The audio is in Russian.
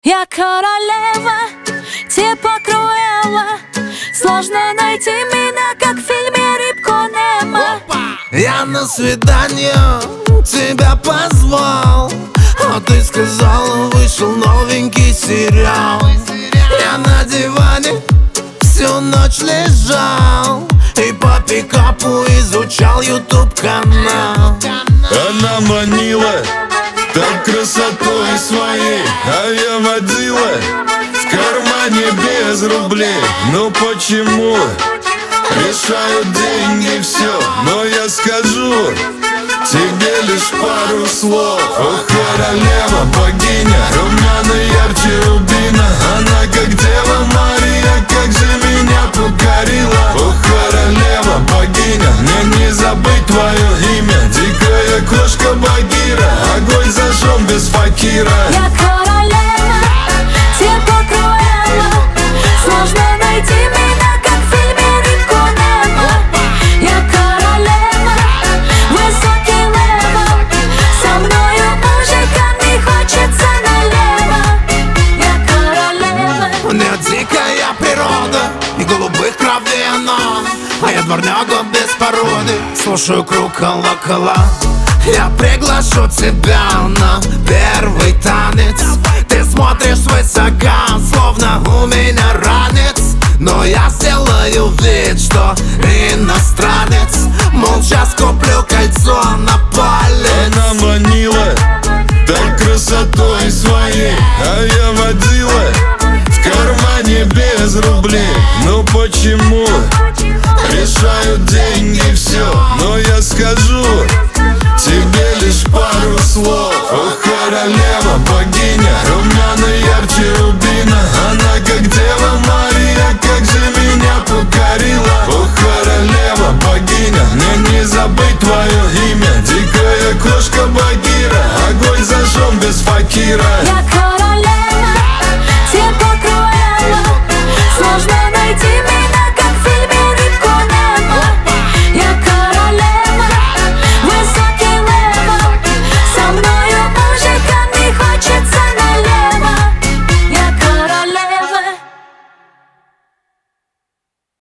Я королева, типа Круэлла. Сложно найти меня, как в фильме «Рыбку Немо». Я на свидание тебя позвал, а ты сказала, вышел новенький сериал. Я на диване всю ночь лежал и по пикапу изучал YouTube-канал. Она манила так красотой своей, а я водила в кармане без рублей. Ну почему? Решают деньги все, но я скажу тебе лишь пару слов. О, королева, богиня, румяна ярче рубина. Она как Дева Мария, как же меня покорила. О, королева, богиня, мне не забыть твое имя. Дикая кошка Багира, огонь зажжем без факира. Я королева, типа Круэлла. Сложно найти меня, как в фильме «Рыбку Немо». Я королева, высокий левел. Со мною мужикам не хочется налево. Я королева. У нее дикая природа и голубых кровей она, а я дворняга без породы. Слушаю круг колокола. Я приглашу тебя на первый танец. Ты смотришь свысока, словно у меня ранец. Но я сделаю вид, что иностранец. Молча скуплю кольцо на палец. Она манила так красотой своей, а я водила в кармане без рублей. Ну почему? Решают деньги все, но я скажу тебе лишь пару слов. О, королева, богиня, румяна ярче рубина. Она как Дева Мария, как же меня покорила. О, королева, богиня, мне не забыть твое имя. Дикая кошка Багира, огонь зажжем без факира. Я королева.